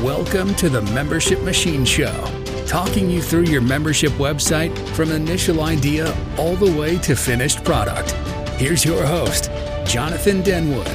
Welcome to the Membership Machine Show, talking you through your membership website from initial idea all the way to finished product. Here's your host, Jonathan Denwood.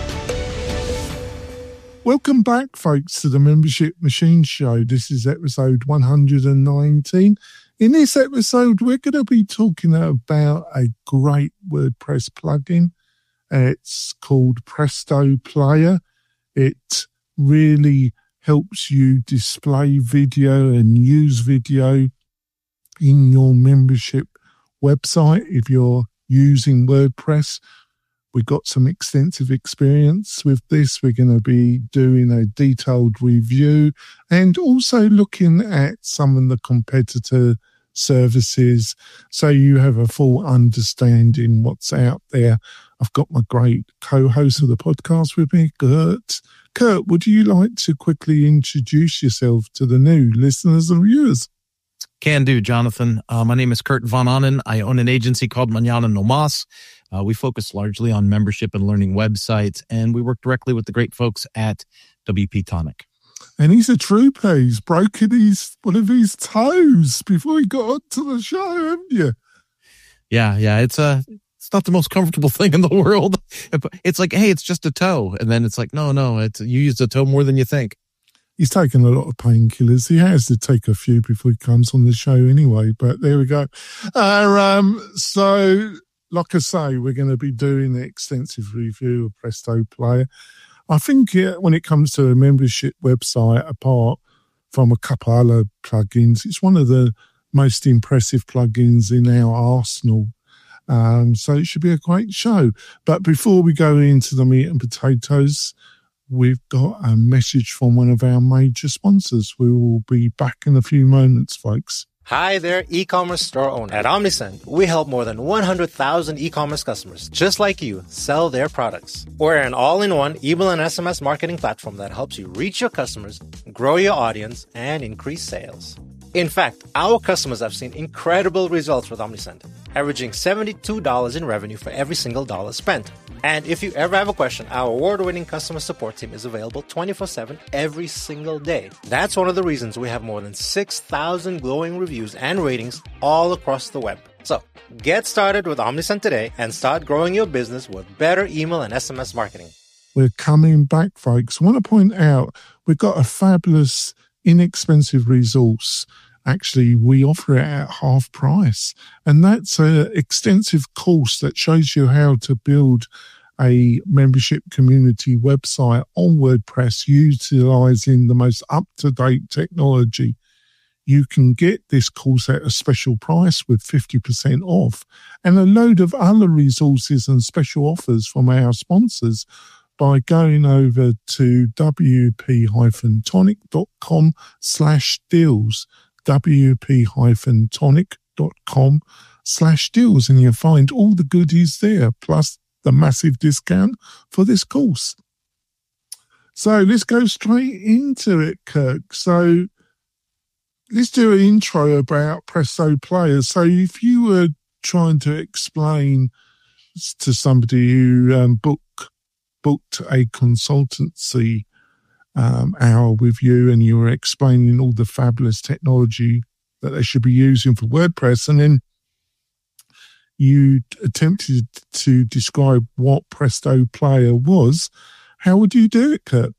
Welcome back, folks, to the Membership Machine Show. This is episode 119. In this episode, we're going to be talking about a great WordPress plugin. It's called Presto Player. It really helps you display video and use video in your membership website if you're using WordPress. We've got some extensive experience with this. We're going to be doing a detailed review and also looking at some of the competitor services so you have a full understanding what's out there. I've got my great co-host of the podcast with me, Kurt. Kurt, would you like to quickly introduce yourself to the new listeners and viewers? Can do, Jonathan. My name is Kurt Von Annen. I own an agency called Mañana No Mas. We focus largely on membership and learning websites, and we work directly with the great folks at WP Tonic. And he's a trooper. He's broken one of his toes before he got onto the show, haven't you? Yeah. It's not the most comfortable thing in the world. It's like, hey, it's just a toe. And then it's like, no, you used a toe more than you think. He's taken a lot of painkillers. He has to take a few before he comes on the show anyway, but there we go. So, like I say, we're going to be doing an extensive review of Presto Player. I think when it comes to a membership website, apart from a couple other plugins, it's one of the most impressive plugins in our arsenal. So it should be a great show. But before we go into the meat and potatoes, we've got a message from one of our major sponsors. We will be back in a few moments, folks. Hi there, e-commerce store owner. At Omnisend, we help more than 100,000 e-commerce customers, just like you, sell their products. We're an all-in-one email and SMS marketing platform that helps you reach your customers, grow your audience, and increase sales. In fact, our customers have seen incredible results with Omnisend, averaging $72 in revenue for every single dollar spent. And if you ever have a question, our award-winning customer support team is available 24/7 every single day. That's one of the reasons we have more than 6,000 glowing reviews and ratings all across the web. So, get started with Omnisend today and start growing your business with better email and SMS marketing. We're coming back, folks. I want to point out we've got a fabulous, inexpensive resource. Actually, we offer it at half price. And that's an extensive course that shows you how to build a membership community website on WordPress utilizing the most up-to-date technology. You can get this course at a special price with 50% off and a load of other resources and special offers from our sponsors by going over to wp-tonic.com/deals. wp-tonic.com/deals, and you'll find all the goodies there, plus the massive discount for this course. So let's go straight into it, Kirk. So let's do an intro about Presto Player. So if you were trying to explain to somebody who booked a consultancy hour with you, and you were explaining all the fabulous technology that they should be using for WordPress, and then you attempted to describe what Presto Player was, how would you do it, Kurt?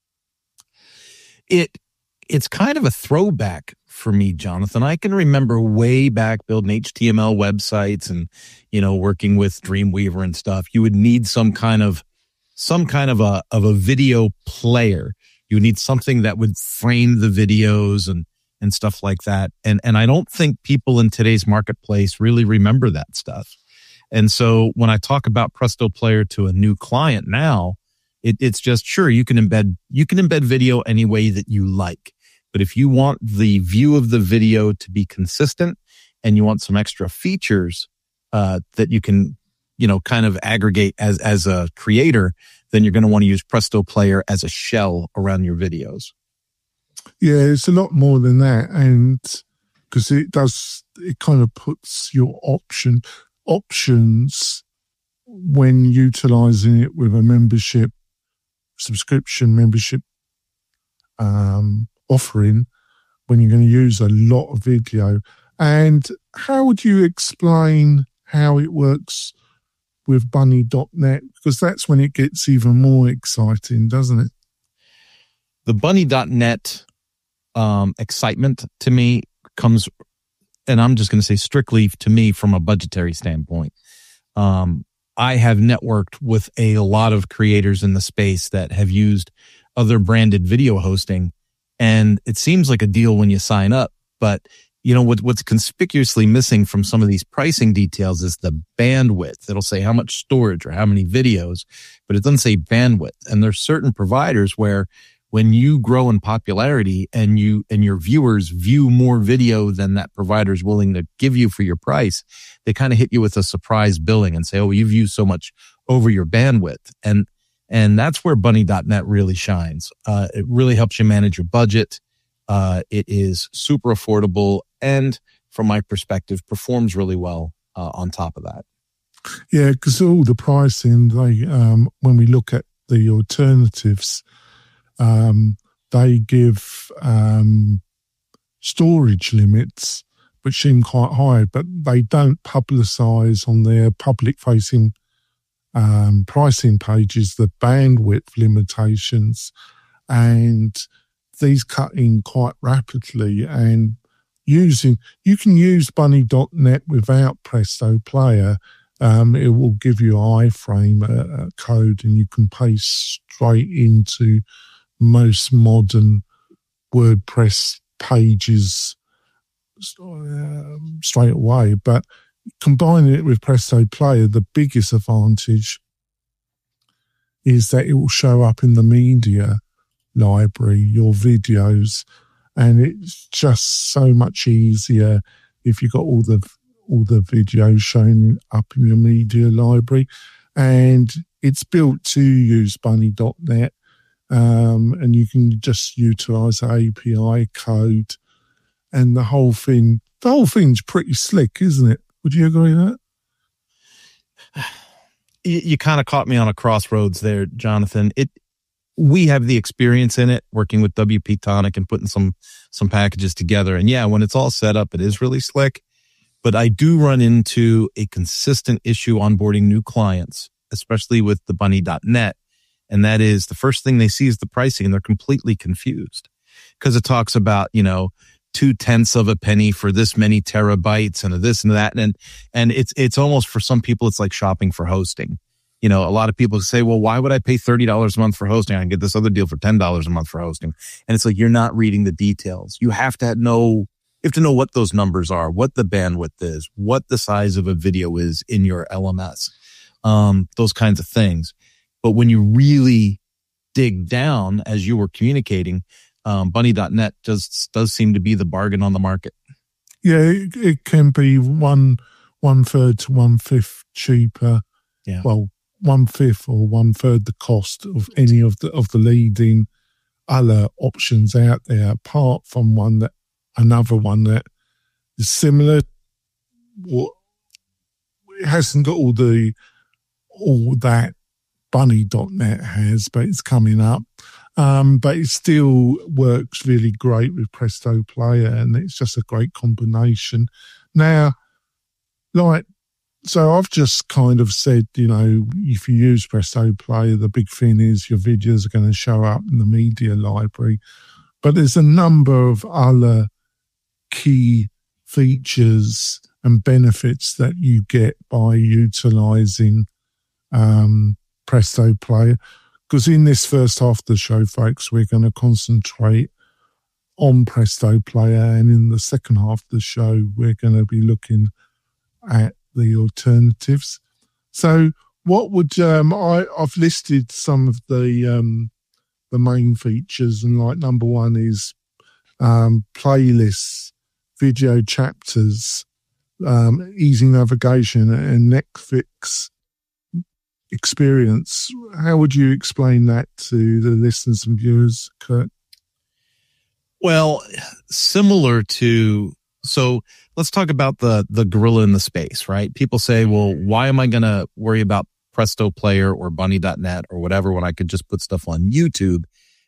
It's kind of a throwback for me, Jonathan. I can remember way back building HTML websites and, working with Dreamweaver and stuff. You would need some kind of a video player. You need something that would frame the videos and stuff like that. And I don't think people in today's marketplace really remember that stuff. And so when I talk about Presto Player to a new client now, it's just, sure, you can embed video any way that you like. But if you want the view of the video to be consistent and you want some extra features that you can, kind of aggregate as a creator, then you're going to want to use Presto Player as a shell around your videos. Yeah, it's a lot more than that. And because it kind of puts your options when utilizing it with a subscription membership offering when you're going to use a lot of video. And how would you explain how it works with Bunny.net? Because that's when it gets even more exciting, doesn't it? The Bunny.net excitement to me comes, and I'm just going to say strictly to me from a budgetary standpoint. I have networked with a lot of creators in the space that have used other branded video hosting, and it seems like a deal when you sign up. But you know what's conspicuously missing from some of these pricing details is the bandwidth. It'll say how much storage or how many videos, but it doesn't say bandwidth. And there's certain providers where when you grow in popularity and your viewers view more video than that provider is willing to give you for your price, they kind of hit you with a surprise billing and say, oh, you've used so much over your bandwidth. And that's where Bunny.net really shines. It really helps you manage your budget. It is super affordable and, from my perspective, performs really well on top of that. Yeah, because all the pricing, when we look at the alternatives, they give storage limits, which seem quite high, but they don't publicise on their public-facing pricing pages the bandwidth limitations, and these cut in quite rapidly. And you can use Bunny.net without Presto Player. It will give you iframe code, and you can paste straight into most modern WordPress pages straight away. But combining it with Presto Player, the biggest advantage is that it will show up in the media library, your videos, and it's just so much easier if you've got all the videos showing up in your media library. And it's built to use Bunny.net, and you can just utilize the API code, and the whole thing's pretty slick, isn't it? Would you agree with that? You kind of caught me on a crossroads there, Jonathan. We have the experience in it, working with WP Tonic and putting some packages together. And yeah, when it's all set up, it is really slick. But I do run into a consistent issue onboarding new clients, especially with the Bunny.net. And that is the first thing they see is the pricing, and they're completely confused because it talks about, 0.2 of a penny for this many terabytes and this and that. And it's almost, for some people, it's like shopping for hosting. A lot of people say, well, why would I pay $30 a month for hosting? I can get this other deal for $10 a month for hosting. And it's like, you're not reading the details. You have to know what those numbers are, what the bandwidth is, what the size of a video is in your LMS, those kinds of things. But when you really dig down, as you were communicating, Bunny.net does seem to be the bargain on the market. Yeah, it can be 1/3 to 1/5 cheaper. Yeah. Well, 1/5 or 1/3 the cost of any of the leading other options out there, apart from another one that is similar. It hasn't got all that Bunny.net has, but it's coming up. But it still works really great with Presto Player, and it's just a great combination. Now, so I've just kind of said, if you use Presto Player, the big thing is your videos are going to show up in the media library. But there's a number of other key features and benefits that you get by utilizing Presto Player. Because in this first half of the show, folks, we're going to concentrate on Presto Player, and in the second half of the show, we're going to be looking at the alternatives. So, what would I've listed some of the main features, and number one is playlists, video chapters, easy navigation, and Netflix experience. How would you explain that to the listeners and viewers, Kurt? Well, similar to, so let's talk about the gorilla in the space, right? People say, well, why am I going to worry about Presto Player or Bunny.net or whatever when I could just put stuff on YouTube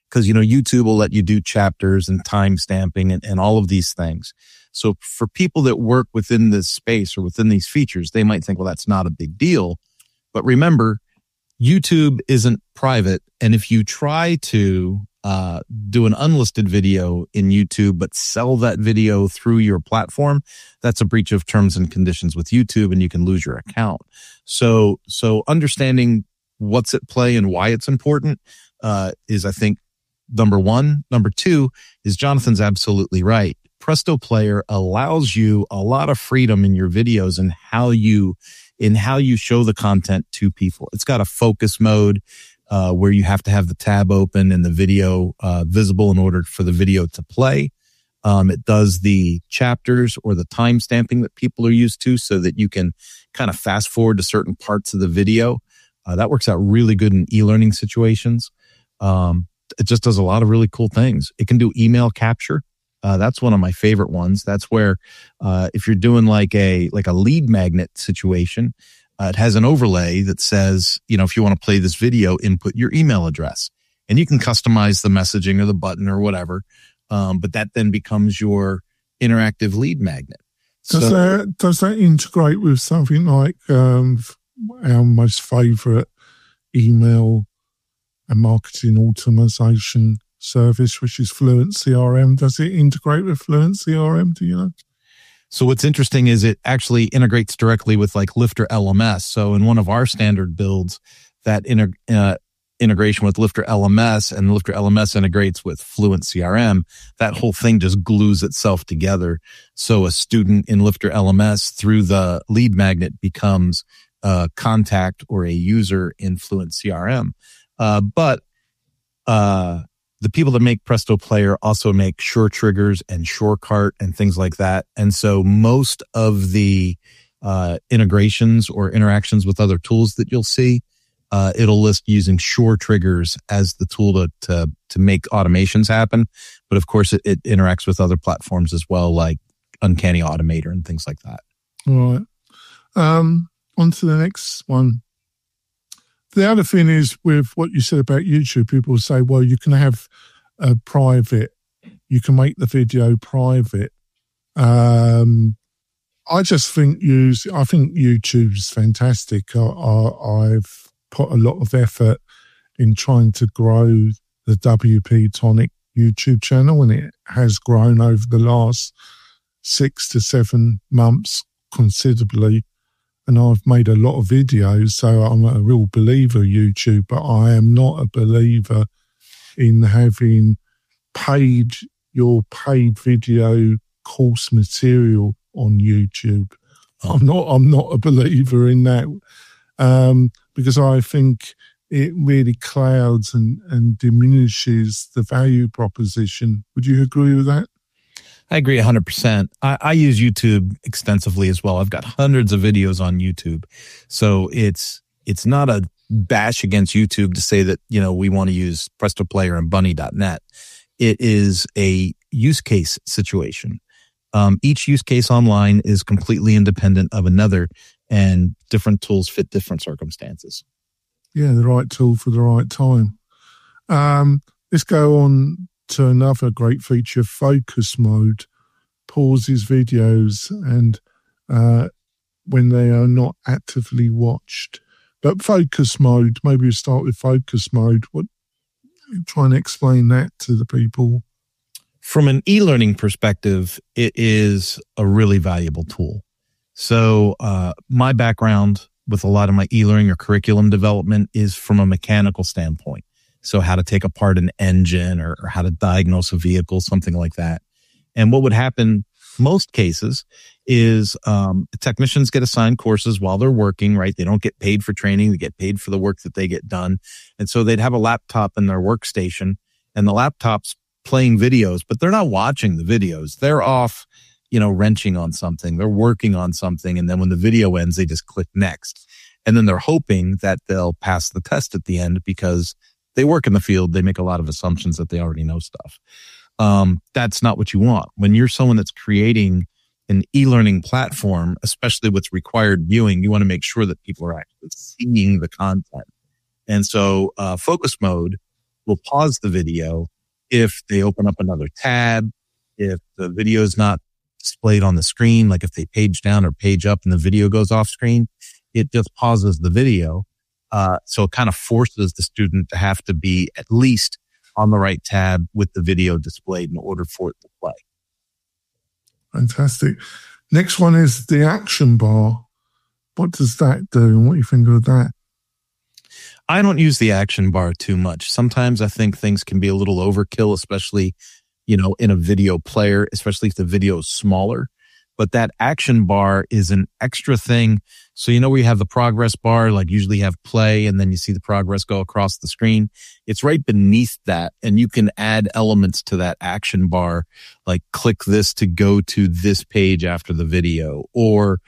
because, YouTube will let you do chapters and time stamping and all of these things. So for people that work within this space or within these features, they might think, well, that's not a big deal. But remember, YouTube isn't private. And if you try to do an unlisted video in YouTube, but sell that video through your platform, that's a breach of terms and conditions with YouTube, and you can lose your account. So understanding what's at play and why it's important is, I think, number one. Number two is Jonathan's absolutely right. Presto Player allows you a lot of freedom in your videos and how you show the content to people. It's got a focus mode where you have to have the tab open and the video visible in order for the video to play. It does the chapters or the time stamping that people are used to so that you can kind of fast forward to certain parts of the video. That works out really good in e-learning situations. It just does a lot of really cool things. It can do email capture. That's one of my favorite ones. That's where if you're doing like a lead magnet situation, it has an overlay that says, if you want to play this video, input your email address, and you can customize the messaging or the button or whatever. But that then becomes your interactive lead magnet. Does that integrate with something like our most favorite email and marketing automation service, which is Fluent CRM? Does it integrate with Fluent CRM? Do you know? So what's interesting is it actually integrates directly with like Lifter LMS. So in one of our standard builds, that integration with Lifter LMS, and Lifter LMS integrates with Fluent CRM, that whole thing just glues itself together. So a student in Lifter LMS through the lead magnet becomes a contact or a user in Fluent CRM. But the people that make Presto Player also make Sure Triggers and SureCart and things like that. And so most of the integrations or interactions with other tools that you'll see, it'll list using Sure Triggers as the tool to make automations happen. But of course, it interacts with other platforms as well, like Uncanny Automator and things like that. All right. On to the next one. The other thing is with what you said about YouTube, people say, well, you can have a private, you can make the video private. I just think I think YouTube's fantastic. I've put a lot of effort in trying to grow the WP Tonic YouTube channel, and it has grown over the last 6 to 7 months considerably. And I've made a lot of videos, so I'm a real believer of YouTube, but I am not a believer in having your paid video course material on YouTube. I'm not a believer in that, because I think it really clouds and diminishes the value proposition. Would you agree with that? I agree 100%. I use YouTube extensively as well. I've got hundreds of videos on YouTube. So it's not a bash against YouTube to say that, we want to use Presto Player and Bunny.net. It is a use case situation. Each use case online is completely independent of another, and different tools fit different circumstances. Yeah, the right tool for the right time. Let's go on to another great feature, focus mode. Pauses videos and when they are not actively watched. But focus mode, maybe we start with focus mode. Try and explain that to the people. From an e-learning perspective, it is a really valuable tool. So my background with a lot of my e-learning or curriculum development is from a mechanical standpoint. So how to take apart an engine or how to diagnose a vehicle, something like that. And what would happen most cases is technicians get assigned courses while they're working, right? They don't get paid for training. They get paid for the work that they get done. And so they'd have a laptop in their workstation, and the laptop's playing videos, but they're not watching the videos. They're off, wrenching on something. They're working on something. And then when the video ends, they just click next. And then they're hoping that they'll pass the test at the end because they work in the field. They make a lot of assumptions that they already know stuff. That's not what you want. When you're someone that's creating an e-learning platform, especially with required viewing, you want to make sure that people are actually seeing the content. And so focus mode will pause the video if they open up another tab, if the video is not displayed on the screen, like if they page down or page up and the video goes off screen, it just pauses the video. So it kind of forces the student to have to be at least on the right tab with the video displayed in order for it to play. Fantastic. Next one is the action bar. What does that do and what do you think of that? I don't use the action bar too much. Sometimes I think things can be a little overkill, especially, in a video player, especially if the video is smaller. But that action bar is an extra thing. So, where you have the progress bar, like usually you have play and then you see the progress go across the screen. It's right beneath that. And you can add elements to that action bar, like click this to go to this page after the video, or,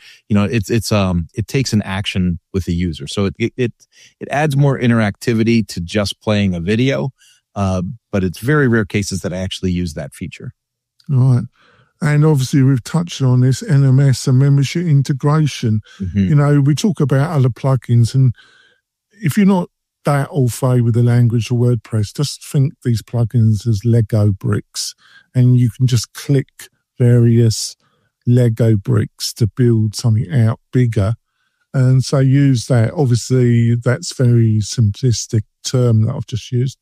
it takes an action with the user. So it adds more interactivity to just playing a video. But it's very rare cases that I actually use that feature. All right. And obviously, we've touched on this NMS and membership integration. Mm-hmm. We talk about other plugins. And if you're not that au fait with the language of WordPress, just think these plugins as Lego bricks. And you can just click various Lego bricks to build something out bigger. And so use that. Obviously, that's a very simplistic term that I've just used.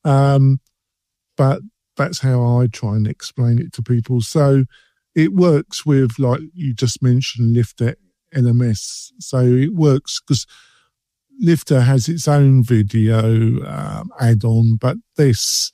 But that's how I try and explain it to people. So it works with, like you just mentioned, Lifter LMS. So it works because Lifter has its own video add-on, but this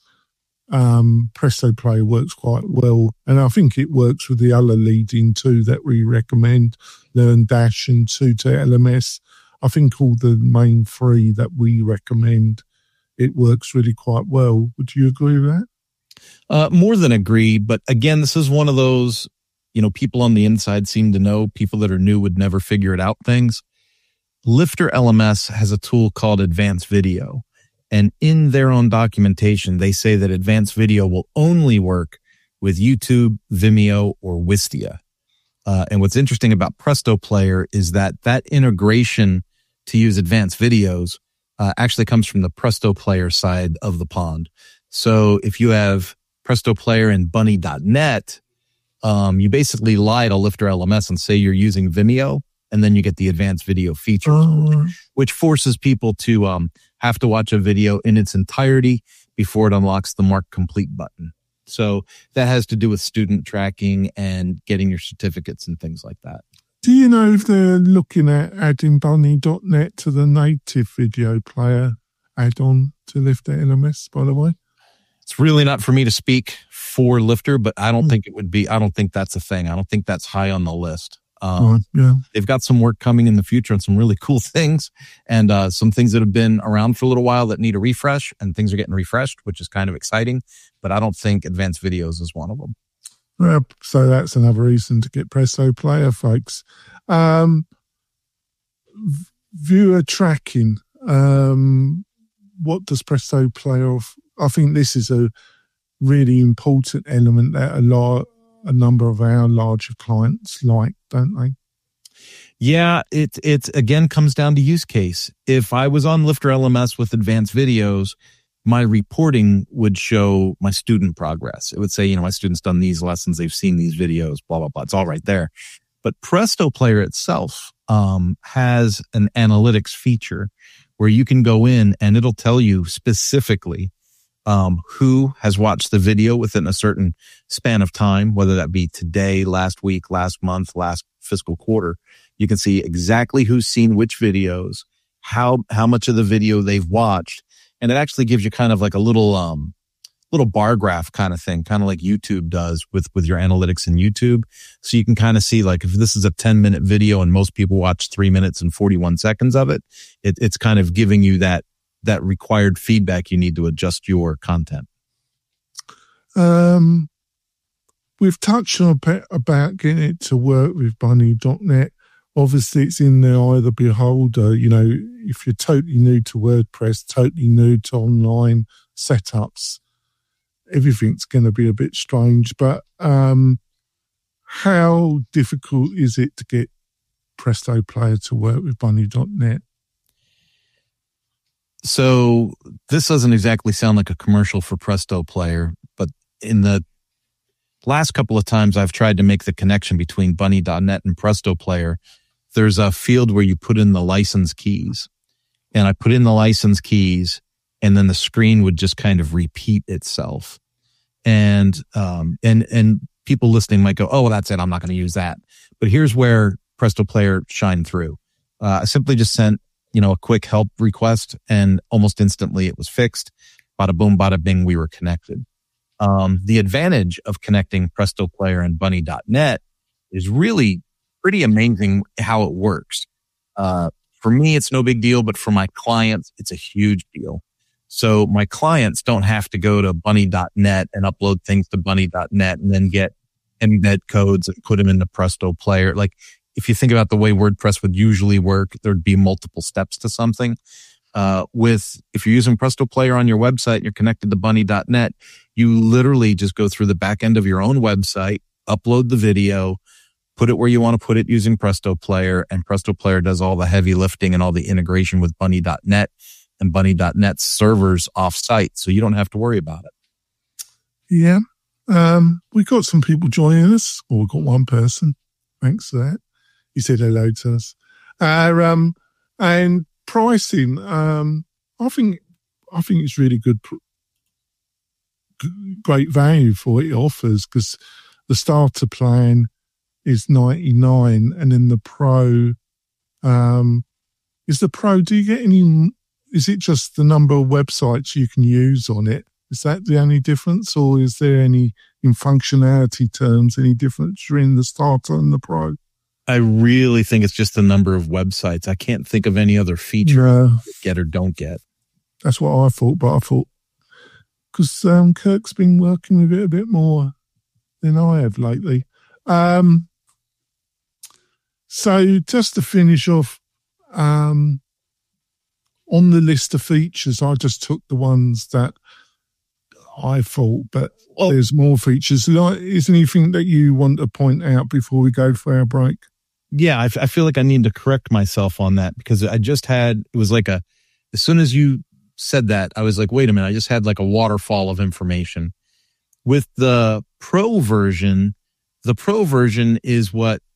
Presto Player works quite well. And I think it works with the other leading two that we recommend, LearnDash and Tutor LMS. I think all the main three that we recommend, it works really quite well. Would you agree with that? More than agree. But again, this is one of those, people on the inside seem to know, people that are new would never figure it out things. Lifter LMS has a tool called Advanced Video. And in their own documentation, they say that Advanced Video will only work with YouTube, Vimeo, or Wistia. And what's interesting about Presto Player is that integration to use advanced videos actually comes from the Presto Player side of the pond. So if you have Presto Player and Bunny.net, you basically lie to Lifter LMS and say you're using Vimeo, and then you get the advanced video features, which forces people to have to watch a video in its entirety before it unlocks the Mark Complete button. So that has to do with student tracking and getting your certificates and things like that. Do you know if they're looking at adding Bunny.net to the native video player add-on to Lifter LMS, by the way? It's really not for me to speak for Lifter, but I don't think it would be. I don't think that's a thing. I don't think that's high on the list. They've got some work coming in the future and some really cool things, and some things that have been around for a little while that need a refresh, and things are getting refreshed, which is kind of exciting. But I don't think advanced videos is one of them. Well, so that's another reason to get Presto Player, folks. Viewer tracking. What does Presto Player? I think this is a really important element that a number of our larger clients like, don't they? Yeah, it again comes down to use case. If I was on Lifter LMS with advanced videos, my reporting would show my student progress. It would say, my student's done these lessons, they've seen these videos, blah, blah, blah. It's all right there. But Presto Player itself has an analytics feature where you can go in and it'll tell you specifically who has watched the video within a certain span of time, whether that be today, last week, last month, last fiscal quarter. You can see exactly who's seen which videos, how much of the video they've watched. And it actually gives you kind of like a little bar graph kind of thing, kind of like YouTube does with your analytics in YouTube. So you can kind of see, like, if this is a 10-minute video and most people watch 3 minutes and 41 seconds of it, it's kind of giving you that required feedback you need to adjust your content. We've touched on a bit about getting it to work with Bunny.net. Obviously, it's in the eye of the beholder. If you're totally new to WordPress, totally new to online setups, everything's going to be a bit strange. But how difficult is it to get Presto Player to work with Bunny.net? So this doesn't exactly sound like a commercial for Presto Player, but in the last couple of times I've tried to make the connection between Bunny.net and Presto Player, there's a field where you put in the license keys. And I put in the license keys, and then the screen would just kind of repeat itself. And people listening might go, oh, well, that's it. I'm not going to use that. But here's where Presto Player shined through. I simply just sent, a quick help request, and almost instantly it was fixed. Bada boom, bada bing, we were connected. The advantage of connecting Presto Player and Bunny.net is really pretty amazing how it works. For me, it's no big deal, but for my clients, it's a huge deal. So my clients don't have to go to Bunny.net and upload things to Bunny.net and then get embed codes and put them into Presto Player. Like, if you think about the way WordPress would usually work, there'd be multiple steps to something. If you're using Presto Player on your website and you're connected to Bunny.net, you literally just go through the back end of your own website, upload the video, put it where you want to put it using Presto Player, and Presto Player does all the heavy lifting and all the integration with Bunny.net and Bunny.net's servers off-site, so you don't have to worry about it. Yeah. We got some people joining us, or we got one person. Thanks for that. He said hello to us. And pricing, I think it's really good, great value for what it offers, because the starter plan is $99, and then the Pro, is the Pro, do you get any, is it just the number of websites you can use on it? Is that the only difference, or is there any, in functionality terms, any difference between the starter and the Pro? I really think it's just the number of websites. I can't think of any other feature get or don't get. That's what I thought, but I thought, because Kirk's been working with it a bit more than I have lately. So just to finish off, on the list of features, I just took the ones that I thought, but there's more features. Is there anything that you want to point out before we go for our break? Yeah, I feel like I need to correct myself on that, because I just had, it was like as soon as you said that, I was like, wait a minute, I just had like a waterfall of information. With the Pro version is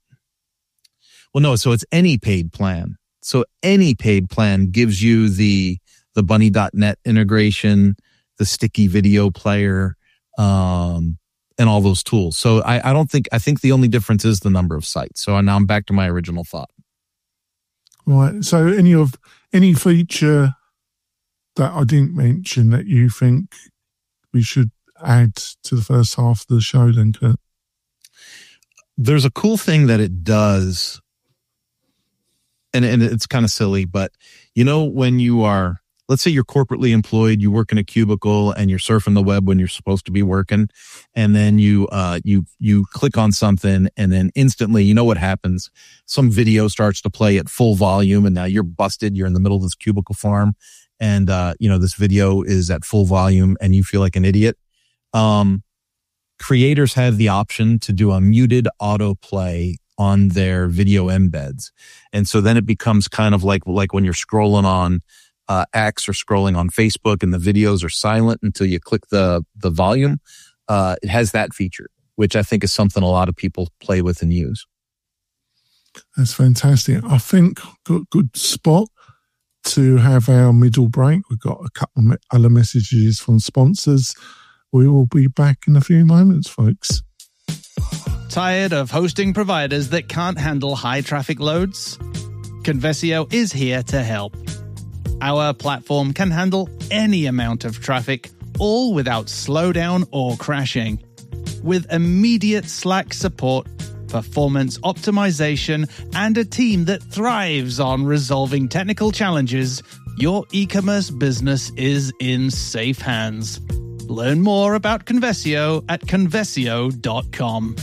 so it's any paid plan. So any paid plan gives you the Bunny.net integration, the sticky video player, and all those tools. So I think the only difference is the number of sites. So now I'm back to my original thought. Right. So any feature that I didn't mention that you think we should add to the first half of the show then, Kurt? There's a cool thing that it does, and it's kind of silly, but when you are, let's say you're corporately employed, you work in a cubicle and you're surfing the web when you're supposed to be working, and then you click on something, and then instantly, what happens? Some video starts to play at full volume, and now you're busted. You're in the middle of this cubicle farm, and this video is at full volume, and you feel like an idiot. Creators have the option to do a muted autoplay on their video embeds, and so then it becomes kind of like when you're scrolling on X or scrolling on Facebook and the videos are silent until you click the volume. It has that feature, which I think is something a lot of people play with and use. That's fantastic. I think good spot to have our middle break. We've got a couple of other messages from sponsors. We will be back in a few moments, folks. Tired of hosting providers that can't handle high traffic loads? Conversio is here to help. Our platform can handle any amount of traffic, all without slowdown or crashing. With immediate Slack support, performance optimization, and a team that thrives on resolving technical challenges, your e-commerce business is in safe hands. Learn more about Conversio at conversio.com.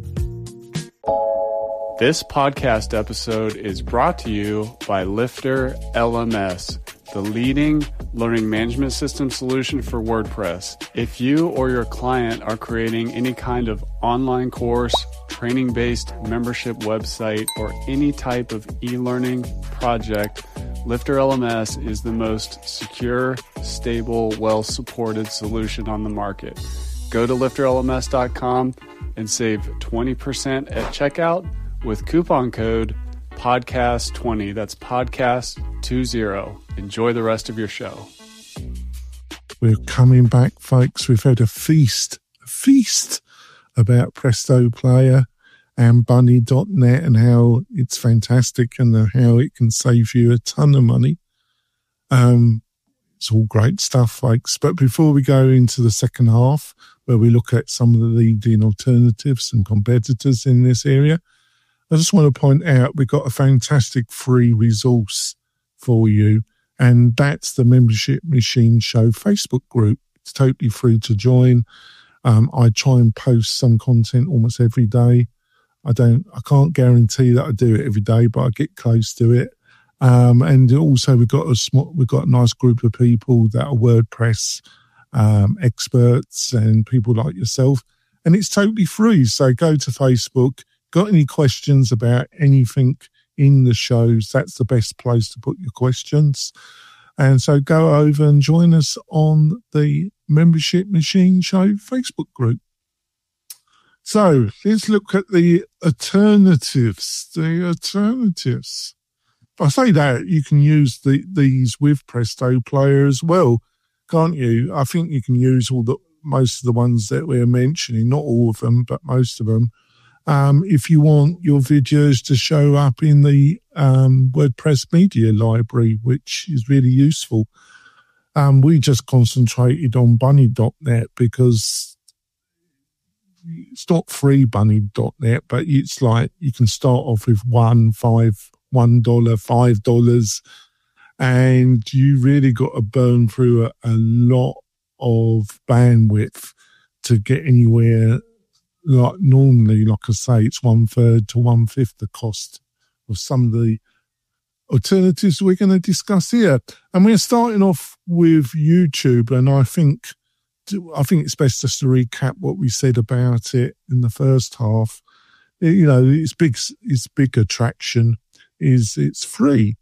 This podcast episode is brought to you by Lifter LMS, the leading learning management system solution for WordPress. If you or your client are creating any kind of online course, training-based membership website, or any type of e-learning project, Lifter LMS is the most secure, stable, well-supported solution on the market. Go to lifterlms.com and save 20% at checkout with coupon code podcast20. That's podcast20. Enjoy the rest of your show. We're coming back, folks. We've had a feast about Presto Player and Bunny.net and how it's fantastic and how it can save you a ton of money. It's all great stuff, folks. But before we go into the second half, where we look at some of the leading alternatives and competitors in this area, I just want to point out we've got a fantastic free resource for you, and that's the Membership Machine Show Facebook group. It's totally free to join. I try and post some content almost every day. I can't guarantee that I do it every day, but I get close to it. And also we've got a nice group of people that are WordPress experts and people like yourself, and it's totally free. So go to Facebook. Got any questions about anything in the shows? That's the best place to put your questions. And so go over and join us on the Membership Machine Show Facebook group. So let's look at the alternatives. If I say that, you can use these with Presto Player as well, can't you? I think you can use most of the ones that we're mentioning, not all of them, but most of them. If you want your videos to show up in the WordPress media library, which is really useful. We just concentrated on Bunny.net because it's not free Bunny.net, but it's like you can start off with $1, $5, and you really got to burn through a lot of bandwidth to get anywhere. Like normally, like I say, it's 1/3 to 1/5 the cost of some of the alternatives we're going to discuss here. And we're starting off with YouTube, and I think it's best just to recap what we said about it in the first half. Its big attraction is it's free.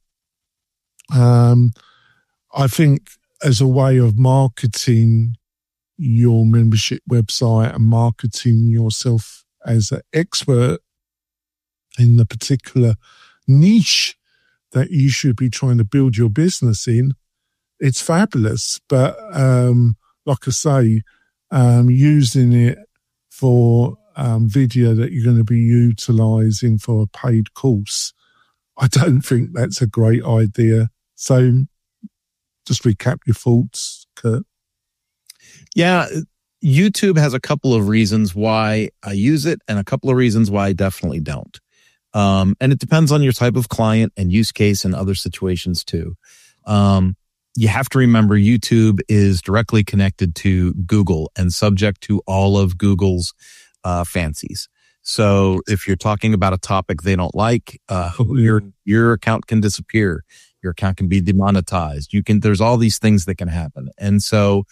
I think as a way of marketing your membership website and marketing yourself as an expert in the particular niche that you should be trying to build your business in, it's fabulous. But like I say, using it for video that you're going to be utilizing for a paid course, I don't think that's a great idea. So just recap your thoughts, Kurt. Yeah, YouTube has a couple of reasons why I use it and a couple of reasons why I definitely don't. And it depends on your type of client and use case and other situations too. You have to remember YouTube is directly connected to Google and subject to all of Google's fancies. So if you're talking about a topic they don't like, your account can disappear. Your account can be demonetized. There's all these things that can happen. And so,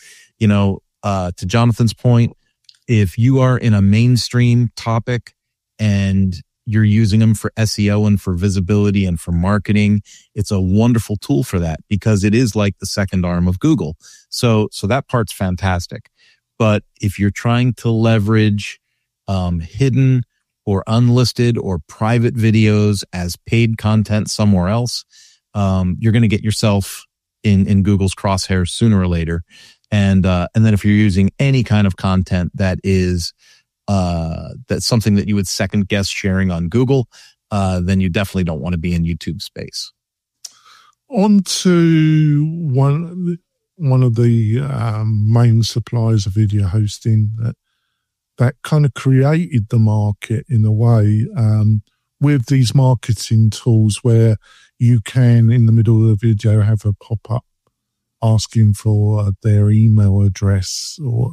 to Jonathan's point, if you are in a mainstream topic and you're using them for SEO and for visibility and for marketing, it's a wonderful tool for that because it is like the second arm of Google. So that part's fantastic. But if you're trying to leverage hidden or unlisted or private videos as paid content somewhere else, you're going to get yourself in Google's crosshairs sooner or later. And then if you're using any kind of content that is that's something that you would second guess sharing on Google, then you definitely don't want to be in YouTube space. On to one of the main suppliers of video hosting that kind of created the market in a way with these marketing tools where you can, in the middle of the video, have a pop-up asking for their email address,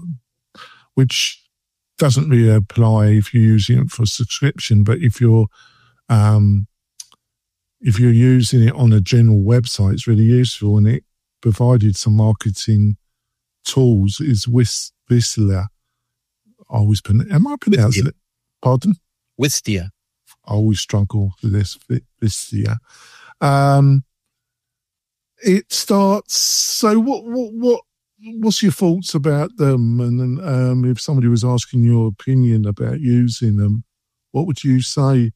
which doesn't really apply if you're using it for subscription. But if you're using it on a general website, it's really useful, and it provided some marketing tools. Is Wistia? Am I pronouncing it? Pardon? Wistia. I always struggle with this. Wistia. it starts. So what's your thoughts about them? And if somebody was asking your opinion about using them, what would you say?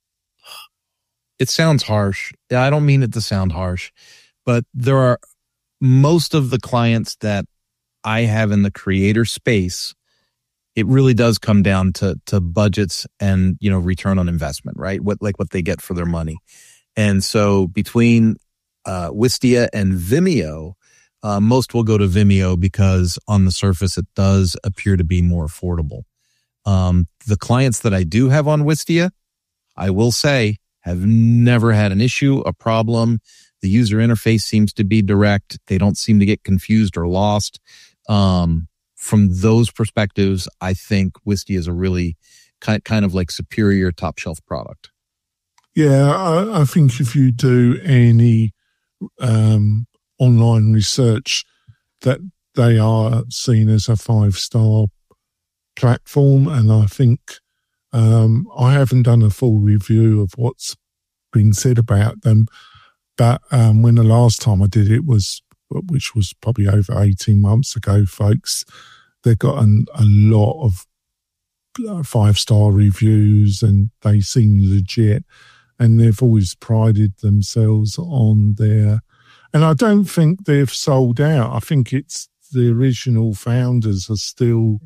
It sounds harsh. I don't mean it to sound harsh, but there are most of the clients that I have in the creator space. It really does come down to budgets and, return on investment, right? What they get for their money. And so between Wistia and Vimeo, most will go to Vimeo because on the surface, it does appear to be more affordable. The clients that I do have on Wistia, I will say, have never had an issue, a problem. The user interface seems to be direct. They don't seem to get confused or lost. From those perspectives, I think Wistia is a really kind of like superior top shelf product. Yeah, I think if you do any online research, that they are seen as a 5-star platform, and I think I haven't done a full review of what's been said about them, but when the last time I did it was, which was probably over 18 months ago, folks, they got a lot of 5-star reviews and they seem legit, and they've always prided themselves on their, and I don't think they've sold out. I think it's the original founders are still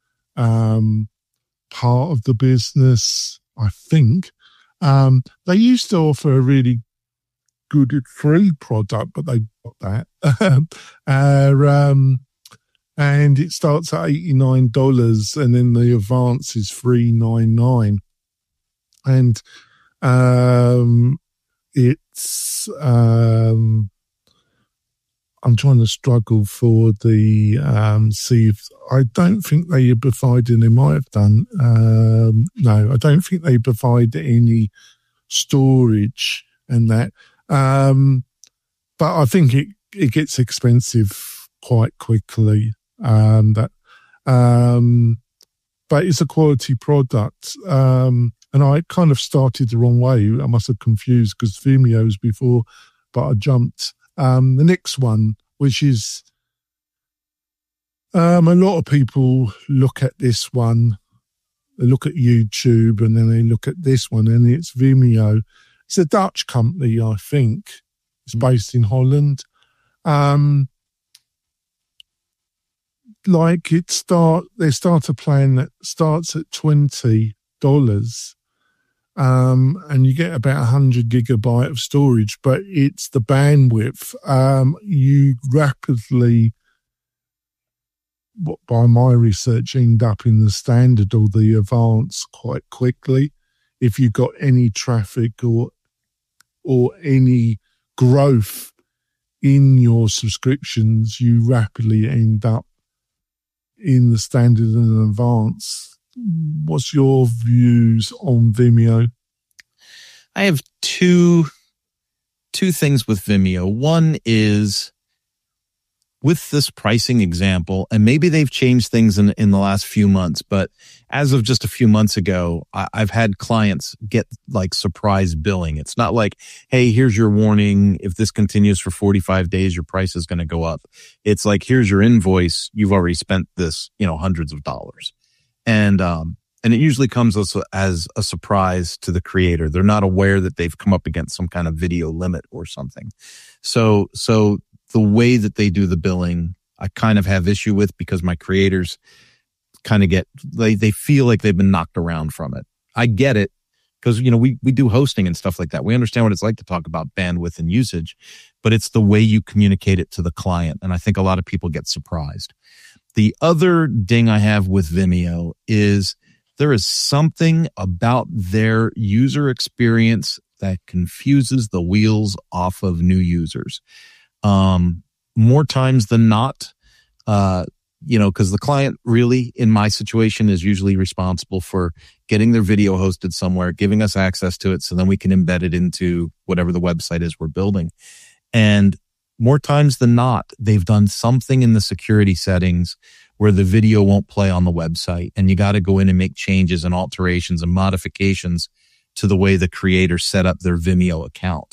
part of the business, I think. They used to offer a really good free product, but they got that. And it starts at $89, and then the advance is $399. And it's I'm trying to struggle for the see if I don't think they provide, and they might have done. No, I don't think they provide any storage and that. But I think it gets expensive quite quickly. But it's a quality product. And I kind of started the wrong way. I must have confused because Vimeo's before, but I jumped. The next one, which is a lot of people look at this one, they look at YouTube, and then they look at this one, and it's Vimeo. It's a Dutch company, I think. It's based in Holland. They start a plan that starts at $20, and you get about 100 gigabyte of storage, but it's the bandwidth. You rapidly, by my research, end up in the standard or the advanced quite quickly. If you've got any traffic or any growth in your subscriptions, you rapidly end up in the standard and advanced. What's your views on Vimeo? I have two things with Vimeo. One is with this pricing example, and maybe they've changed things in the last few months, but as of just a few months ago, I've had clients get like surprise billing. It's not like, hey, here's your warning. If this continues for 45 days, your price is going to go up. It's like, here's your invoice. You've already spent this, hundreds of dollars. And it usually comes as a surprise to the creator. They're not aware that they've come up against some kind of video limit or something. So the way that they do the billing, I kind of have issue with, because my creators kind of they feel like they've been knocked around from it. I get it, because, we do hosting and stuff like that. We understand what it's like to talk about bandwidth and usage, but it's the way you communicate it to the client. And I think a lot of people get surprised. The other ding I have with Vimeo is there is something about their user experience that confuses the wheels off of new users. More times than not, because the client really, in my situation, is usually responsible for getting their video hosted somewhere, giving us access to it, so then we can embed it into whatever the website is we're building. And more times than not, they've done something in the security settings where the video won't play on the website, and you got to go in and make changes and alterations and modifications to the way the creator set up their Vimeo account.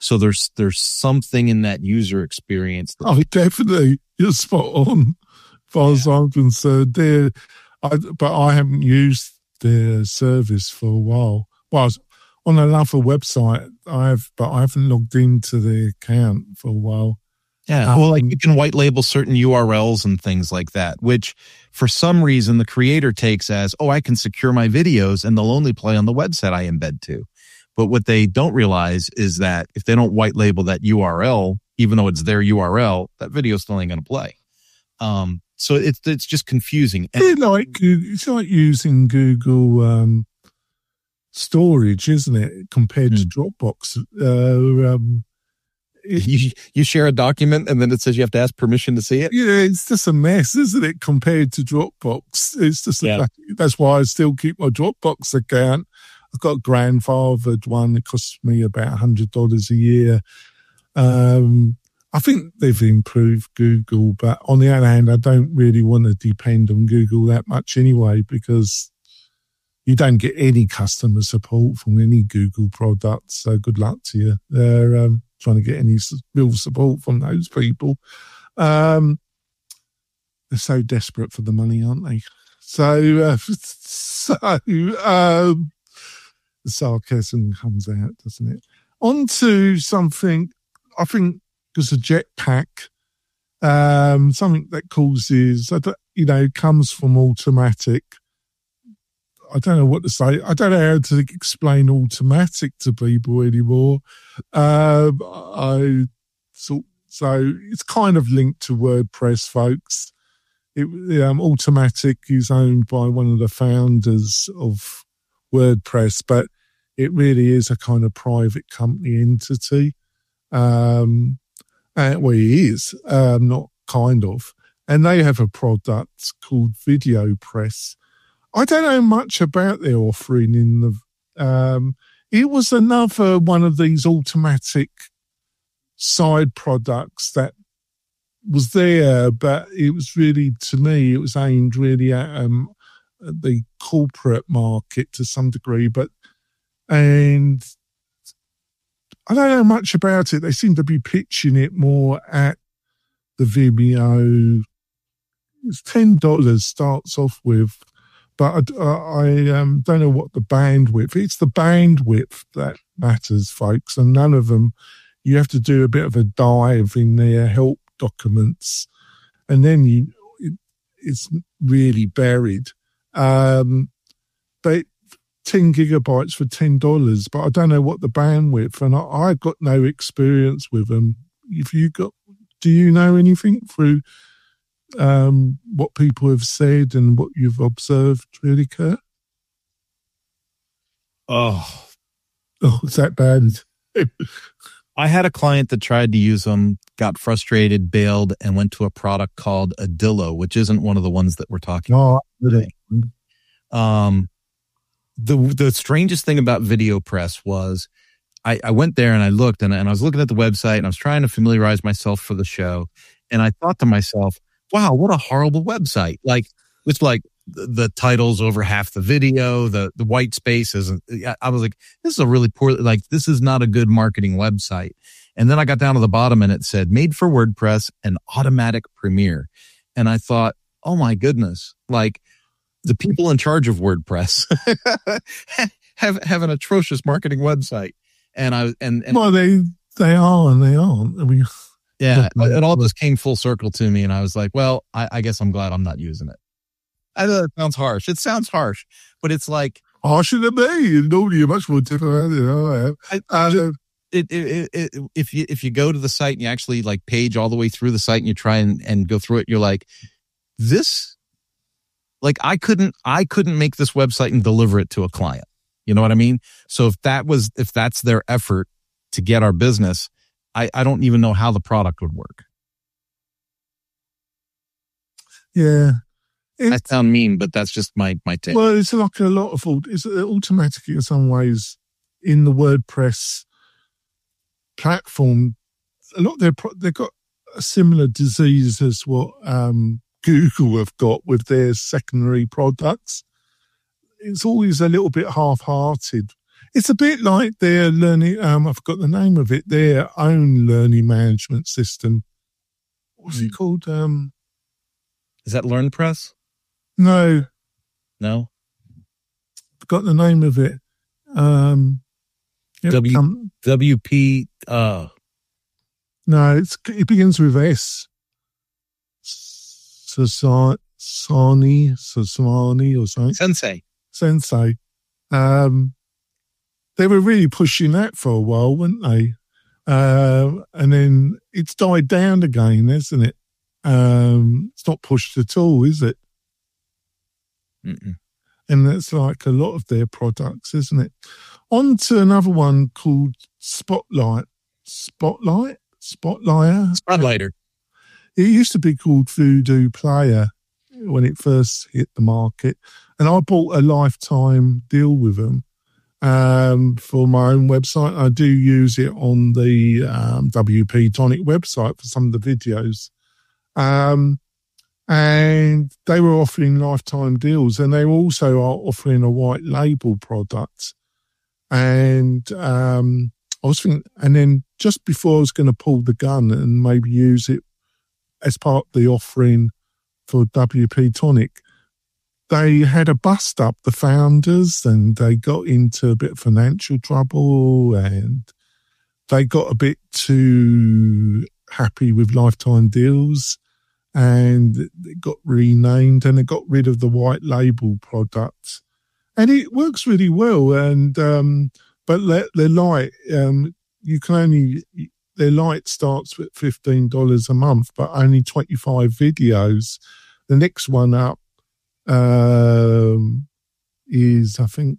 So there's something in that user experience. Oh, definitely. You're spot on. As far as I'm concerned, but I haven't used their service for a while. Well, I was on another website, but I haven't logged into the account for a while. Yeah, well, like you can white label certain URLs and things like that, which for some reason the creator takes as, I can secure my videos and they'll only play on the website I embed to. But what they don't realize is that if they don't white label that URL, even though it's their URL, that video still ain't going to play. So it's just confusing. It's like using Google storage, isn't it, compared to Dropbox? You share a document and then it says you have to ask permission to see it. Yeah, it's just a mess, isn't it, compared to Dropbox? It's just that's why I still keep my Dropbox account. I've got a grandfathered one. It costs me about $100 a year. I think they've improved Google, but on the other hand, I don't really want to depend on Google that much anyway, because you don't get any customer support from any Google product. So good luck to you. They're trying to get any real support from those people. They're so desperate for the money, aren't they? So the sarcasm comes out, doesn't it? On to something, I think, because a jetpack, something that causes, comes from Automattic. I don't know what to say. I don't know how to explain Automattic to people anymore. So it's kind of linked to WordPress, folks. Automattic is owned by one of the founders of WordPress, but it really is a kind of private company entity. Well, it is, not kind of. And they have a product called VideoPress. I don't know much about their offering in the, it was another one of these Automattic side products that was there, but it was really, to me, it was aimed really at the corporate market to some degree, and I don't know much about it. They seem to be pitching it more at the Vimeo. It's $10 starts off with, but I don't know what the bandwidth. It's the bandwidth that matters, folks, and none of them. You have to do a bit of a dive in their help documents, and then it's really buried. But 10 gigabytes for $10, but I don't know what the bandwidth, and I've got no experience with them. Do you know anything through what people have said and what you've observed, really, Kurt? Oh, is that bad? I had a client that tried to use them, got frustrated, bailed, and went to a product called Adillo, which isn't one of the ones that we're talking about today. The strangest thing about VideoPress was I went there and I looked and I was looking at the website and I was trying to familiarize myself for the show. And I thought to myself, wow, what a horrible website. Like, it's like the title's over half the video, the white space isn't. I was like, this is a really poor, like, this is not a good marketing website. And then I got down to the bottom and it said made for WordPress and automatic premiere. And I thought, oh my goodness, like the people in charge of WordPress have an atrocious marketing website. And well, they are and they aren't. I mean, yeah, it all just came full circle to me. And I was like, well, I guess I'm glad I'm not using it. I know it sounds harsh. It sounds harsh, but it's like harsher than me. Normally, you're much more different than I am. If you go to the site and you actually like page all the way through the site and you try and go through it, you're like, this, like I couldn't make this website and deliver it to a client. You know what I mean? So if that's their effort to get our business, I don't even know how the product would work. Yeah. I sound mean, but that's just my take. Well, it's like a lot of it's Automattic in some ways in the WordPress platform. A lot they've got a similar disease as what Google have got with their secondary products. It's always a little bit half-hearted. It's a bit like their learning, I forgot the name of it, their own learning management system. What's it called? Is that LearnPress? No, forgot the name of it. WP. No, it begins with S. Sasani or something. Sensei. They were really pushing that for a while, weren't they? And then it's died down again, hasn't it? It's not pushed at all, is it? Mm-mm. And that's like a lot of their products, isn't it? On to another one called Spotlighter. It used to be called Voodoo Player when it first hit the market. And I bought a lifetime deal with them for my own website. I do use it on the WP Tonic website for some of the videos. And they were offering lifetime deals, and they also are offering a white label product. And I was thinking, and then just before I was going to pull the gun and maybe use it as part of the offering for WP Tonic, they had a bust up, the founders, and they got into a bit of financial trouble, and they got a bit too happy with lifetime deals, and it got renamed, and it got rid of the white label product. And it works really well, and but their light, you can only, their light starts with $15 a month, but only 25 videos. The next one up is, I think,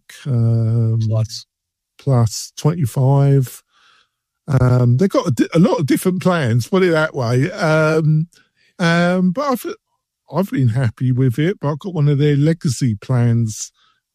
plus 25. They've got a lot of different plans, put it that way. But I've been happy with it, but I've got one of their legacy plans.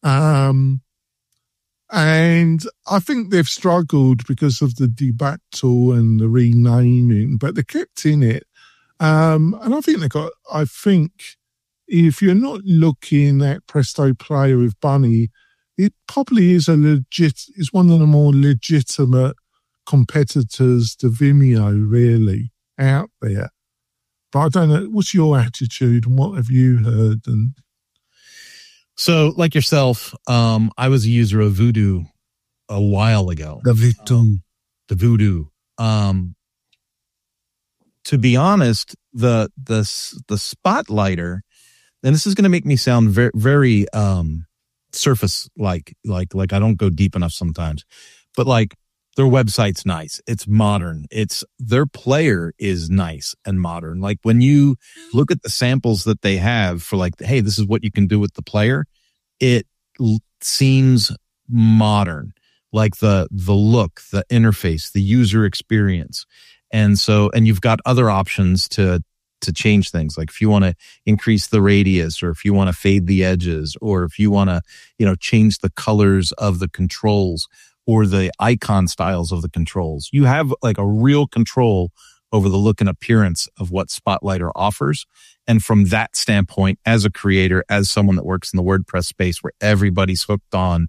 And I think they've struggled because of the debacle and the renaming, but they kept in it. And I think I think if you're not looking at Presto Player with Bunny, it probably is is one of the more legitimate competitors to Vimeo, really, out there. But I don't know, what's your attitude and what have you heard? And so, like yourself, I was a user of Voodoo a while ago. The Voodoo. To be honest, the Spotlighter, and this is going to make me sound very, very surface like I don't go deep enough sometimes, but like their website's nice. It's modern. Their player is nice and modern. Like when you look at the samples that they have for like, hey, this is what you can do with the player. It seems modern, like the look, the interface, the user experience. And you've got other options to change things. Like if you want to increase the radius, or if you want to fade the edges, or if you want to, change the colors of the controls or the icon styles of the controls, you have like a real control over the look and appearance of what Spotlighter offers. And from that standpoint, as a creator, as someone that works in the WordPress space where everybody's hooked on,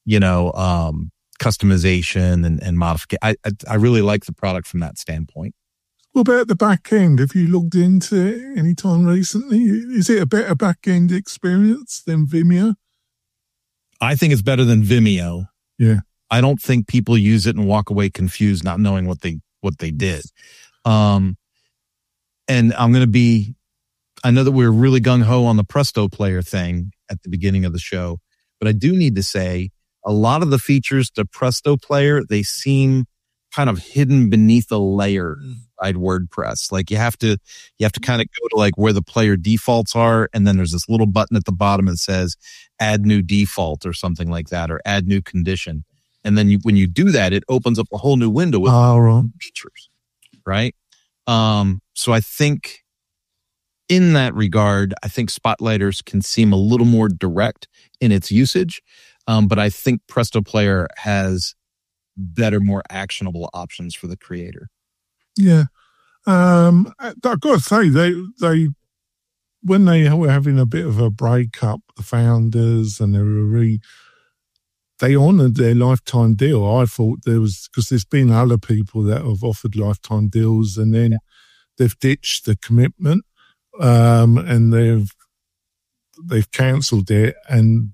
customization and modification, I really like the product from that standpoint. What about the back end? Have you logged into it any time recently? Is it a better back end experience than Vimeo? I think it's better than Vimeo. Yeah. I don't think people use it and walk away confused, not knowing what they did. And I'm going to I know that we were really gung-ho on the Presto Player thing at the beginning of the show, but I do need to say a lot of the features to Presto Player, they seem kind of hidden beneath a layer inside WordPress. Like you have to kind of go to like where the player defaults are, and then there's this little button at the bottom that says add new default or something like that, or add new condition. And then when you do that, it opens up a whole new window with features, right? So I think in that regard, I think Spotlighters can seem a little more direct in its usage. But I think Presto Player has better, more actionable options for the creator. Yeah. I've got to say, they when they were having a bit of a breakup, the founders, and they were they honoured their lifetime deal. I thought because there's been other people that have offered lifetime deals and then they've ditched the commitment, and they've cancelled it, and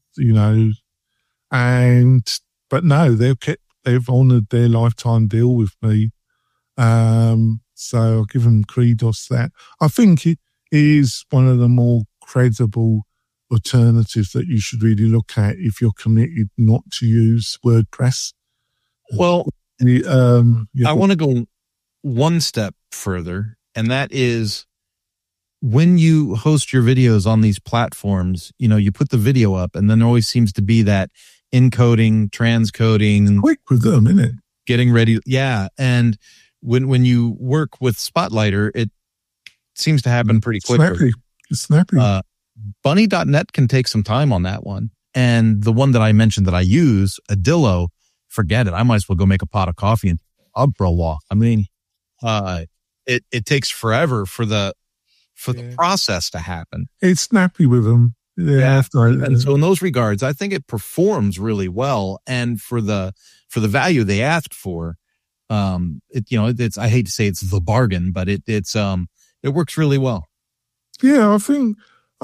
but no, they've honoured their lifetime deal with me. So I'll give them kudos that. I think it is one of the more credible alternatives that you should really look at if you're committed not to use WordPress. Well, I want to go one step further, and that is when you host your videos on these platforms, you put the video up, and then there always seems to be that encoding, transcoding. Quick with them, isn't it? Getting ready. Yeah. And when you work with Spotlighter, it seems to happen pretty quickly. Snappy. Bunny.net can take some time on that one. And the one that I mentioned that I use, Adillo, forget it. I might as well go make a pot of coffee and for a walk. I mean, it takes forever for the process to happen. It's snappy with them. Yeah. And so in those regards, I think it performs really well. And for the value they asked for, it's, I hate to say it's the bargain, but it works really well. Yeah, I think,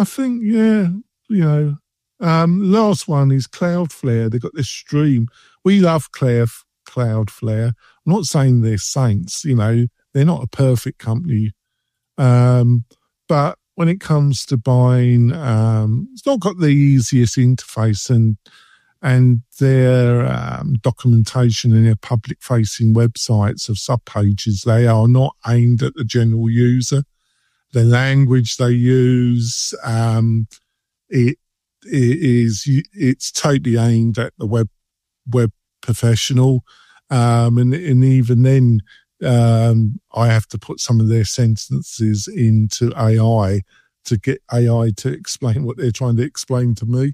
last one is Cloudflare. They've got this stream. We love Cloudflare. I'm not saying they're saints, they're not a perfect company. But when it comes to buying, it's not got the easiest interface, and their documentation and their public-facing websites of subpages, they are not aimed at the general user. The language they use, it's totally aimed at the web professional, and even then, I have to put some of their sentences into AI to get AI to explain what they're trying to explain to me.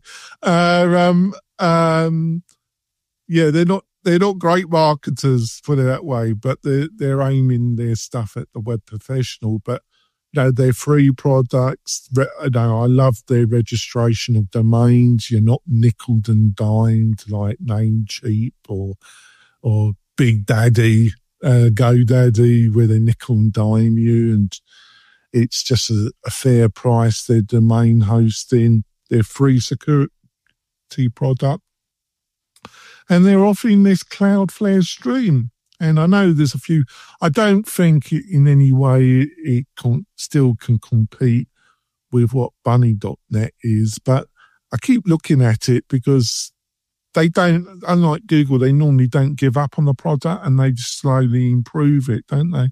They're not great marketers, put it that way, but they're aiming their stuff at the web professional. But they're free products. I love their registration of domains. You're not nickeled and dimed like Namecheap or Big Daddy, GoDaddy, where they nickel and dime you, and it's just a fair price. Their domain hosting, their free security product, and they're offering this Cloudflare stream. And I know there's a few. I don't think in any way it still can compete with what Bunny.net is, but I keep looking at it because they don't, unlike Google, they normally don't give up on the product and they just slowly improve it, don't they?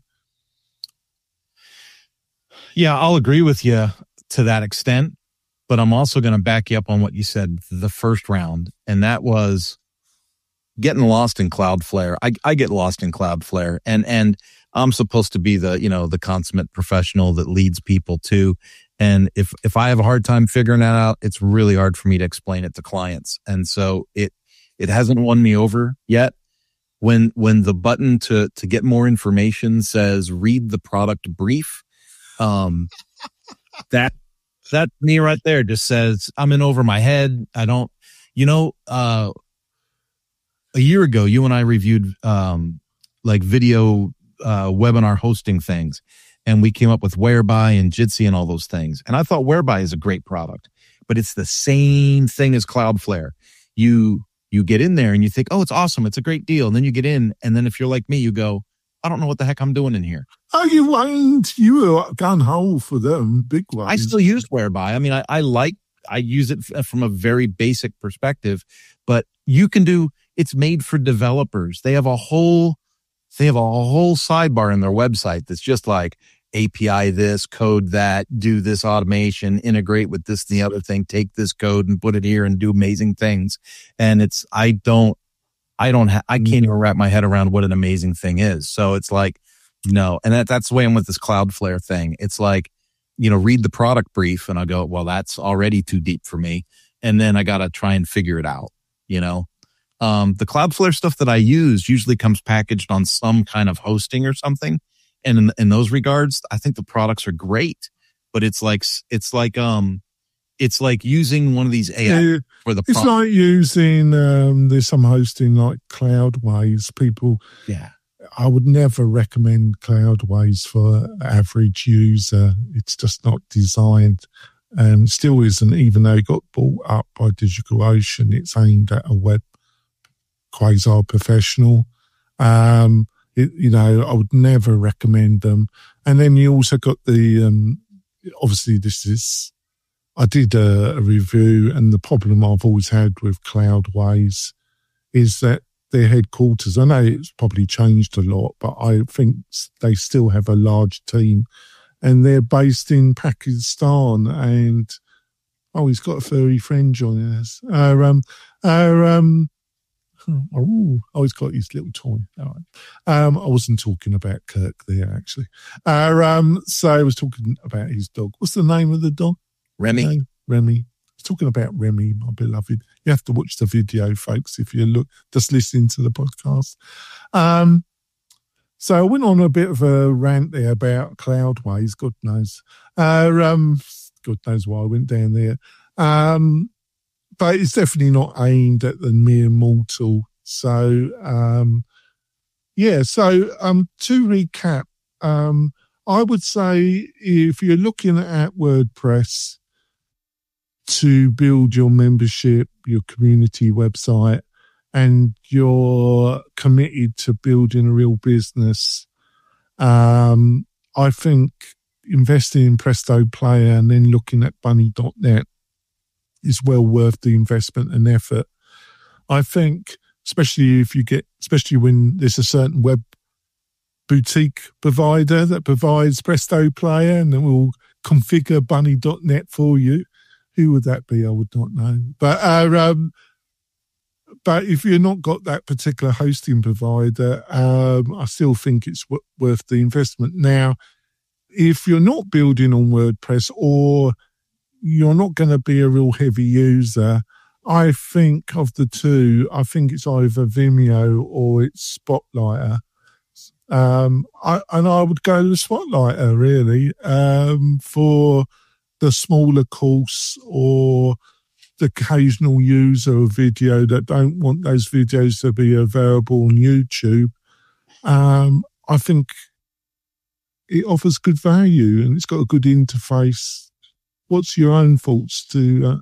Yeah, I'll agree with you to that extent, but I'm also going to back you up on what you said the first round, and that was getting lost in Cloudflare. I get lost in Cloudflare, and I'm supposed to be the consummate professional that leads people too. And if I have a hard time figuring that out, it's really hard for me to explain it to clients. And so it hasn't won me over yet. When the button to get more information says read the product brief, that me right there just says I'm in over my head. I don't, a year ago, you and I reviewed video webinar hosting things, and we came up with Whereby and Jitsi and all those things. And I thought Whereby is a great product, but it's the same thing as Cloudflare. You get in there and you think, oh, it's awesome, it's a great deal. And then you get in, and then if you're like me, you go, I don't know what the heck I'm doing in here. Oh, you were gun-ho for them, big ones. I still use Whereby. I mean, I use it from a very basic perspective, but you can do, it's made for developers. They have a whole sidebar in their website that's just like API this, code that, do this automation, integrate with this and the other thing, take this code and put it here and do amazing things. And it's, I can't even wrap my head around what an amazing thing is. So it's like, no. And that's the way I'm with this Cloudflare thing. It's like, read the product brief and I go, well, that's already too deep for me. And then I got to try and figure it out, The Cloudflare stuff that I use usually comes packaged on some kind of hosting or something. And in those regards, I think the products are great, but it's like It's like using one of these AI for the It's like using, there's some hosting like Cloudways. People, I would never recommend Cloudways for average user. It's just not designed. Still isn't, even though it got bought up by DigitalOcean. It's aimed at a web quasi-professional. I would never recommend them. And then you also got the, obviously I did a review, and the problem I've always had with Cloudways is that their headquarters, I know it's probably changed a lot, but I think they still have a large team, and they're based in Pakistan. And he's got a furry friend joining us. He's got his little toy. All right. I wasn't talking about Kirk there, actually. So I was talking about his dog. What's the name of the dog? Remy. Remy. I was talking about Remy, my beloved. You have to watch the video, folks, if you just listening to the podcast. So I went on a bit of a rant there about Cloudways. God knows. God knows why I went down there. But it's definitely not aimed at the mere mortal. So, to recap, I would say if you're looking at WordPress to build your membership, your community website, and you're committed to building a real business, I think investing in Presto Player and then looking at Bunny.net is well worth the investment and effort. I think, especially when there's a certain web boutique provider that provides Presto Player and then will configure Bunny.net for you. Who would that be? I would not know. But if you've not got that particular hosting provider, I still think it's worth the investment. Now, if you're not building on WordPress or you're not going to be a real heavy user, I think of the two, I think it's either Vimeo or it's Spotlighter. I would go to Spotlighter, really, for the smaller course or the occasional user of video that don't want those videos to be available on YouTube. I think it offers good value and it's got a good interface. What's your own thoughts to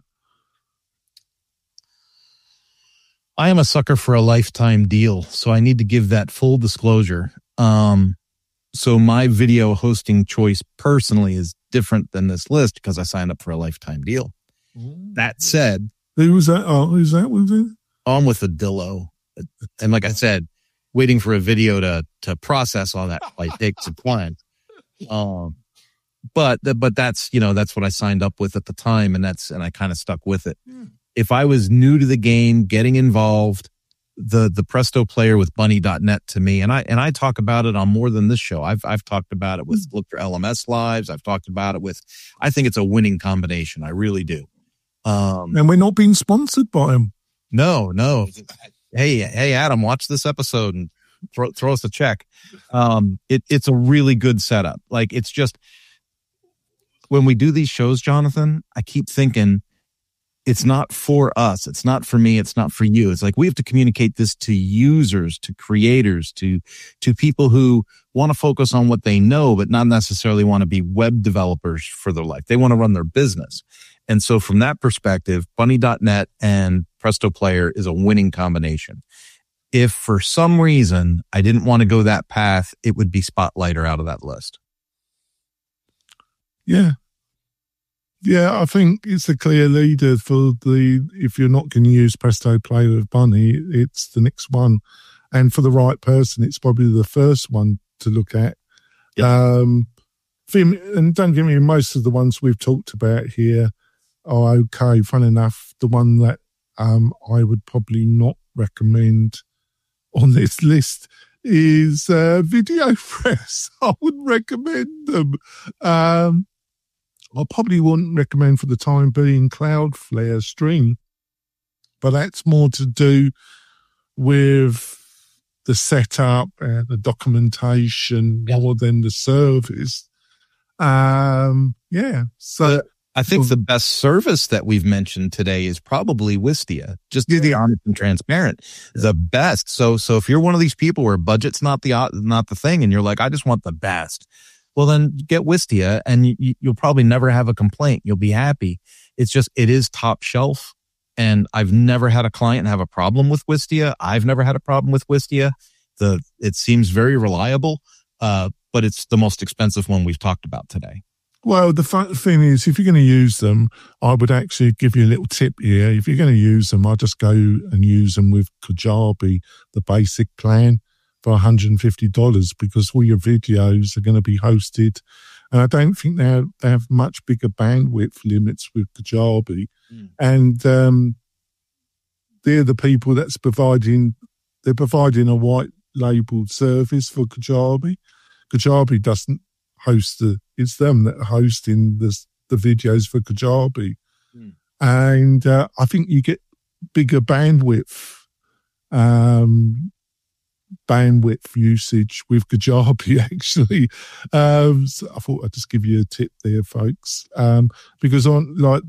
I am a sucker for a lifetime deal, so I need to give that full disclosure. So my video hosting choice personally is different than this list because I signed up for a lifetime deal. That said, who was that? Oh, who's that with you? I'm with Adillo. And like I said, waiting for a video to process all that takes some time. But that's, that's what I signed up with at the time, and I kind of stuck with it. If I was new to the game, getting involved, the Presto Player with Bunny.net to me, and I talk about it on more than this show. I've talked about it with Look for LMS Lives. I've talked about it I think it's a winning combination. I really do. And we're not being sponsored by them. No. Hey, Adam, watch this episode and throw us a check. It's a really good setup. Like, it's just, when we do these shows, Jonathan, I keep thinking, it's not for us. It's not for me. It's not for you. It's like we have to communicate this to users, to creators, to people who want to focus on what they know, but not necessarily want to be web developers for their life. They want to run their business. And so from that perspective, Bunny.net and Presto Player is a winning combination. If for some reason I didn't want to go that path, it would be Spotlighter out of that list. Yeah, I think it's a clear leader if you're not going to use Presto Player with Bunny, it's the next one. And for the right person, it's probably the first one to look at. Yep. And don't get me, most of the ones we've talked about here are okay. Fun enough, the one that I would probably not recommend on this list is VideoPress. I wouldn't recommend them. I probably wouldn't recommend for the time being Cloudflare Stream, but that's more to do with the setup and the documentation more than the service. So I think the best service that we've mentioned today is probably Wistia. Just to be honest and transparent, the best. So if you're one of these people where budget's not the thing, and you're like, I just want the best, well then get Wistia, and you'll probably never have a complaint. You'll be happy. It's just, it is top shelf, and I've never had a client have a problem with Wistia. I've never had a problem with Wistia. It seems very reliable, but it's the most expensive one we've talked about today. Well, the thing is, if you're going to use them, I would actually give you a little tip here. If you're going to use them, I'll just go and use them with Kajabi, the basic plan, for $150, because all your videos are going to be hosted. And I don't think they have much bigger bandwidth limits with Kajabi. And they're the people that's providing a white labeled service for Kajabi. Kajabi doesn't host it's them that are hosting the videos for Kajabi. And I think you get bigger bandwidth usage with Kajabi, actually. So I thought I'd just give you a tip there, folks. Because the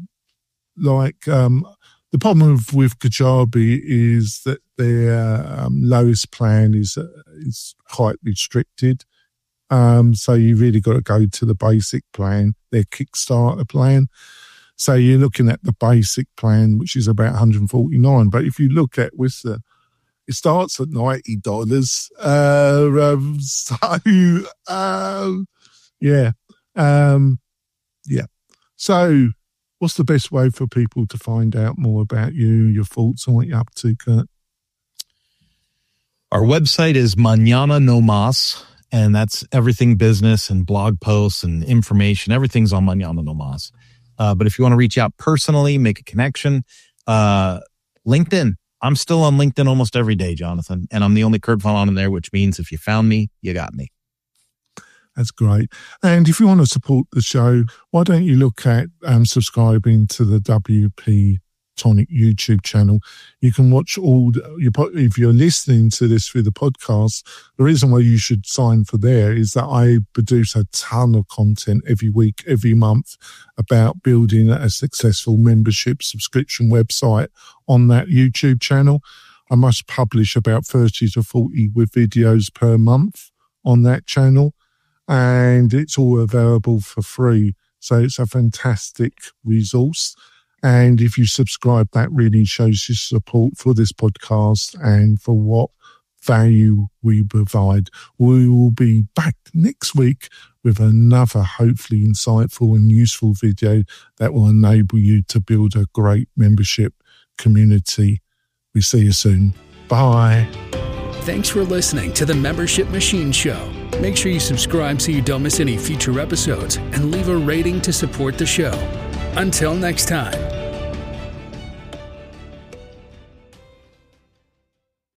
problem with Kajabi is that their lowest plan is quite restricted. So you really got to go to the basic plan, their Kickstarter plan. So you're looking at the basic plan, which is about $149. But if you look at Wistia, it starts at $90. So what's the best way for people to find out more about you, your thoughts on what you're up to, Kurt? Our website is Mañana No Más. And that's everything business and blog posts and information. Everything's on Mañana No Más. But if you want to reach out personally, make a connection, LinkedIn. I'm still on LinkedIn almost every day, Jonathan. And I'm the only Kurt Von on there, which means if you found me, you got me. That's great. And if you want to support the show, why don't you look at subscribing to the WP Tonic YouTube channel. You can watch if you're listening to this through the podcast, the reason why you should sign for there is that I produce a ton of content every week, every month about building a successful membership subscription website on that YouTube channel. I must publish about 30 to 40 with videos per month on that channel, and it's all available for free. So it's a fantastic resource. And if you subscribe, that really shows your support for this podcast and for what value we provide. We will be back next week with another hopefully insightful and useful video that will enable you to build a great membership community. We see you soon. Bye. Thanks for listening to the Membership Machine Show. Make sure you subscribe so you don't miss any future episodes and leave a rating to support the show. Until next time.